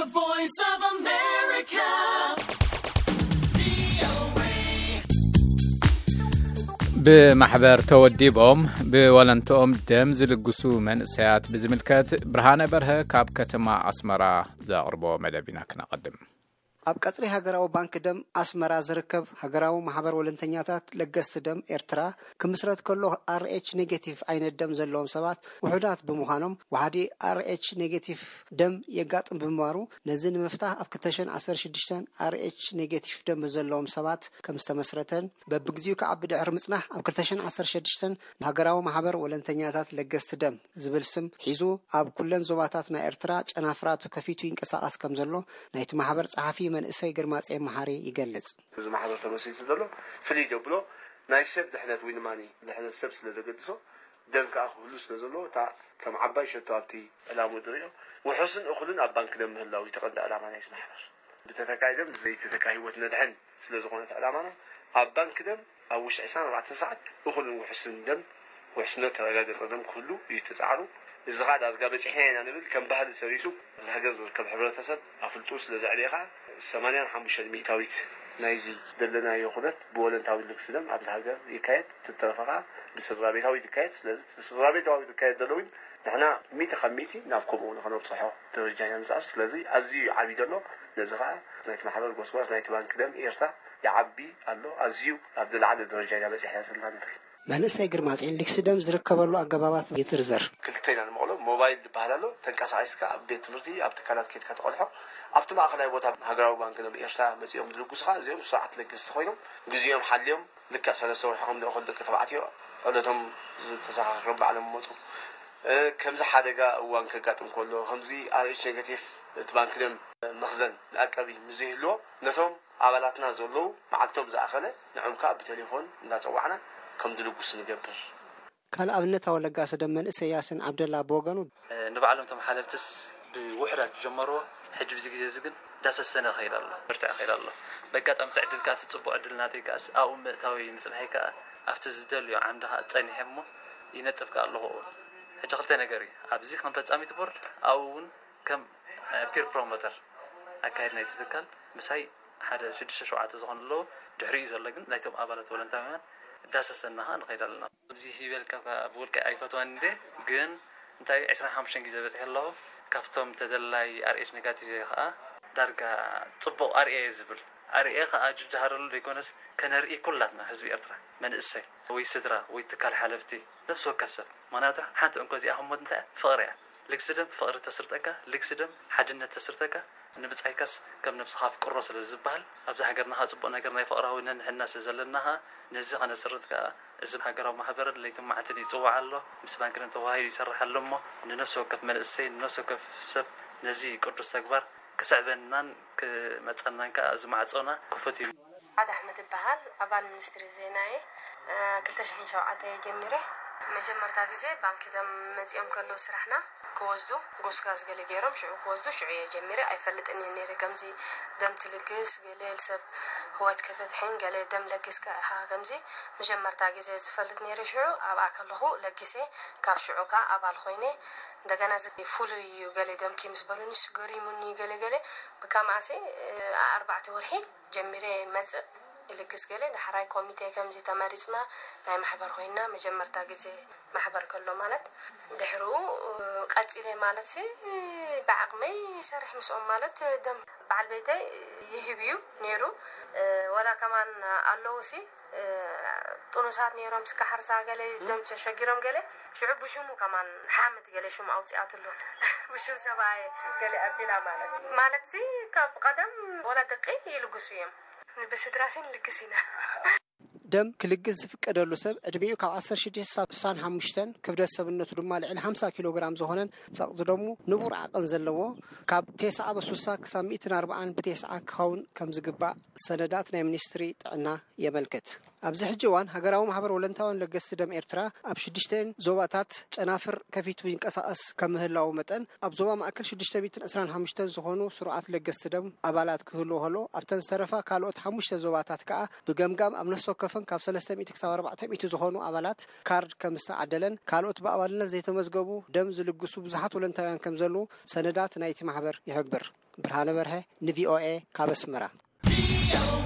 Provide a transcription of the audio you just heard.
The Voice of America. بمحبر توديبهم بولنتهم دم زلقسو من سيات بزملكات برهانة برها كاب كتما أسمرا زاقربو مدبينا كنا قدم ኣብ ቀጽሪ ሃገራዊ ባንክ ደም ኣስመራ ዝርከብ ሃገራዊ ማሕበር ወለንተኛታት ለገስ ደም ኤርትራ ክምስረት ከሎ RH ኔጌቲቭ ዓይነት ደም ዘለዎም ሰባት ውሑዳት ብምዃኖም ወሓዲ RH ኔጌቲቭ ደም የጋጥም ብምባሩ ነዚ ንምፍታሕ ኣብ 2016 RH ኔጌቲቭ ደም ዘለዎም ሰባት ከም ዝተመስረተን በብግዚኡ ከዓቢ ድሕሪ ምጽናሕ ኣብ 2016 ሃገራዊ ማሕበር ወለንተኛታት ለገስ ደም ዝብል ስም ሒዙ ኣብ ኩለን ዞባታት ናይ ኤርትራ ጨናፍራቱ ከፊቱ ይንቀሳቀስ ከም ዘሎ ናይቲ ማሕበር ጸሓፊ መንእሰይ ግርማጽ መሐሪ ይገልጽ እዚ ማሕበር ተመስሪቱ ዘሎ ፍልይ ደብሎ ናይ ሰብ ድሕነት ወይ ንማኒ ድሕነት ሰብ ስለደገድሶ ደም ከኣ ሁሉ ስለዘሎ ታ ከም ዓባይ ሸቶ ኣብቲ ዕላሙ ድሪዮ ውሑስን እኹልን ኣብ ባንክ ደም ምህላዊ ተቐዳ ዕላማ ናይ ማሕበር ብተተካይደም ዘይተተካይ ህይወት ነድሕን ስለዝኾነት ዕላማና ኣብ ባንክ ደም ኣብ ውሽጢ 24 ሰዓት እኹልን ውሑስን ደም ውሕስነት ተረጋገፀ ደም ኩሉ ይተጻዕሩ እዚ ኻ ዳርጋ በጽሕና ንብል ከም ባህል ሰሪሱ እዚ ሃገር ዝርከብ ሕብረተሰብ ኣፍልጡ ስለዘዕልየኻ 85 ሚታዊት ናይዚ ደለና ይኹነት ብወለንታዊ ልክስደም ኣብ ሃገር ይካየድ ትተረፈኻ ብስራ ቤታዊ ይካየድ ስለዚ ስራ ቤታዊ ይካየድ ደሎውን ንሕና 100 ናብ ከምኡ ንኽነብፅሖ ደረጃና ንጻር ስለዚ ኣዝዩ ዓቢ ደሎ ነዚ ኻ ናይቲ ማሕበር ጎስጓስ ናይቲ ባንክ ደም ኤርትራ ይዓቢ ኣሎ ኣዝዩ ኣብ ዝለዓለ ደረጃ በጽሕና ዘለና ንብል መንእሰይ ግርማጽ ልክስደም ዝርከበሉ ኣገባባት ይትርዘር ክልተና ንመቕሎ ሞባይል ዝበሃላሎ ተንቀሳቒስካ ኣብ ቤት ትምህርቲ ኣብ ትካላት ከድካ ተቆልሖ ኣብቲ ማእኸላይ ቦታ ሃገራዊ ባንክ ደም ኤርትራ መጺኦም ዝልግሱኻ እዚኦም ስርዓት ለገስቲ ኮይኖም ግዜኦም ሓልዮም ልክዕ 3 ወርሖም ንእኹል ደቂ ተባዕትዮ ዕለቶም ዝተሰኻኽሮም ባዕሎም መፁ ከምዚ ሓደጋ እዋን ከጋጥም ከሎ ከምዚ RH ኔጌቲቭ እቲ ባንክ ደም መኽዘን ኣቀቢ ምዘይህልዎ ነቶም ኣባላትና ዘለዉ መዓልቶም ዝኣኸለ ንዑምካ ብቴሌፎን እንዳፀዋዕና ከም ድልጉስ ንገብር ካልኣብነት ኣወለጋሰ ደም መንእሰይ ያስን ዓብደላ ቦገኑ ንባዕሎም ተመሓለፍትስ ብውሕዳት ጀመሮ ሕጂ ብዚ ግዜ ዝግን ዳሰሰነ ኸይዳሎ ብርታ ኸይዳሎ በጋጣም ተዕድልካ ጽቡቕ ዕድልናተይ ካስ ኣብ ምእታዊ ንጽንሐይካ ኣብቲ ዝደልዮ ዓምድኻ ጸኒሐሞ ይነጥፍካ ኣለኹ ሕጂ ክልተ ነገር እዩ ኣብዚ ከም ፈጻሚ ትቦር ኣብውን ከም ፒር ፕሮሞተር ኣካይድ ናይቲ ትካል ምሳይ ሓደ 6-7 ዝኾኑ ኣለዉ ድሕሪኡ ዘሎ ግን ናይቶም ኣባላት ወለንታውያን ዳሰሰናኻ ንኸይዳለና እዚ ሂበልካ ብውልቀ ኣይፈትዋን እንደ ግን እንታይ 25 ግዜ በጽሕ ኣለኹ ካብቶም ተደላይ RH ኔጋቲቭ ከዓ ዳርጋ ጽቡቕ ኣርኤ ዝብል ኣርኤ ከዓ ጅጃሃረሉ ደይኮነስ ከነርኢ ኩላትና ህዝቢ ኤርትራ መንእሰይ ወይ ስድራ ወይ ትካል ሓለፍቲ ነፍሲ ወከፍ ሰብ ማናቱ ሓንቲ እንኳ እዚኣ ህሞት እንታይ ፍቕሪ እያ ልክስደም ፍቕሪ ተስርጠካ ልክስደም ሓድነት ተስርጠካ ንብጻይካስ ከም ነፍስኻ ፍቅሮ ስለ ዝበሃል ኣብዚ ሃገርና ጽቡቕ ነገር ናይ ፍቕራዊ ነንሕና ስለዘለናኻ ነዚ ኸነስርጥካ እዚ ሃገራዊ ማሕበር ለይቶም ማዕትን ይጽዋዕ ኣሎ ምስ ባንክ ደም ተዋሂዱ ይሰርሕ ኣሎ እሞ ንነፍሲ ወከፍ መንእሰይ ንነፍሲ ወከፍ ሰብ ነዚ ቅዱስ ተግባር ክስዕበናን ክመጸናን ከዓ ዝማዕጾና ክፉት እዩ عاد أحمد البهال أبان منستري زيناي 2007 ጀሚረ መጀመርታ ግዜ ባንክ ደም መጽኦም ከሎ ስራሕና ከወስዱ ጎስጋዝ ገለ ገይሮም ሽዑ ከወስዱ ሽዑ ጀሚረ ኣይፈልጥን ነይረ ከምዚ ደም ትልግስ ገለ ሰብ ህይወት ከተትሕን ገለ ደም ለግስ ከምዚ መጀመርታ ግዜ ዝፈልጥ ነይረ ሽዑ ኣብ ኣከለኹ ለግሴ ካብ ሽዑካ ኣባል ኮይነ እንደገና ፉል ገለ ደም ኪምስ በሉንስ ገሪሙኒ ገለ በካማሴ 4 ወርሒ ጀሚረ መጽእ ልክስ ገለ ድሕራይ ኮሚቴ ከምዚ ተመሪጽና ናይ ማሕበር ኮይና መጀመርታ ግዜ ማሕበር ከሎ ማለት ድሕሩ ቀጽለ ማለት ብዓቅመይ ሰርሕ ምስኦም ማለት ደም በዓል ቤተይ ይህብዩ ነይሩ ወላ ከማን ኣለውሲ ጥኑሳት ነይሮም ስካሕርሳ ገለ ደም ተሸጊሮም ገለ ሽዑ ብሽሙ ከማን ሓመድ ገለ ሽሙ ኣውጽኣትሉ ብሽሙ ሰባይ ገለ ኣቢላ ማለት ካብ ቀደም ወላ ደቂ ይልግሱ እዮም በስድራሲን ልክሲና ደም ክልግስ ዝፍቀደሉ ሰብ ዕድሜኡ ካብ 16-65 ክብደት ሰብነቱ ድማ ልዕሊ 50 ኪሎግራም ዝኾነን ጸቕጡ ደሙ ንቡር ዓቕን ዘለዎ ካብ 960 ክሳብ 140 ብቴስዓ ክኸውን ከም ዝግባእ ሰነዳት ናይ ሚኒስትሪ ጥዕና የመልክት ኣብዚ ሕጂ እዋን ሃገራዊ ማሕበር ወለንታውን ለገስቲ ደም ኤርትራ ኣብ 6 ዞባታት ጨናፍር ከፊቱ ይንቀሳቀስ ከምህላው መጠን ኣብ ዞባ ማእከል 625 ዝኾኑ ስሩዓት ለገስቲ ደም ኣባላት ክህልው ሆሎ ኣብተን ዝተረፋ ካልኦት 5 ዞባታት ከዓ ብገምጋም ኣብ ነፍሲ ወከፈን ካብ 300 ክሳብ 400 ዝኾኑ ኣባላት ካርድ ከም ዝተዓደለን ካልኦት በኣባልነት ዘይተመዝገቡ ደም ዝልግሱ ብዙሓት ወለንታውያን ከም ዘለው ሰነዳት ናይቲ ማሕበር ይሕብር። ብርሃነ በርሀ ንቪኦኤ ካብ ኣስመራ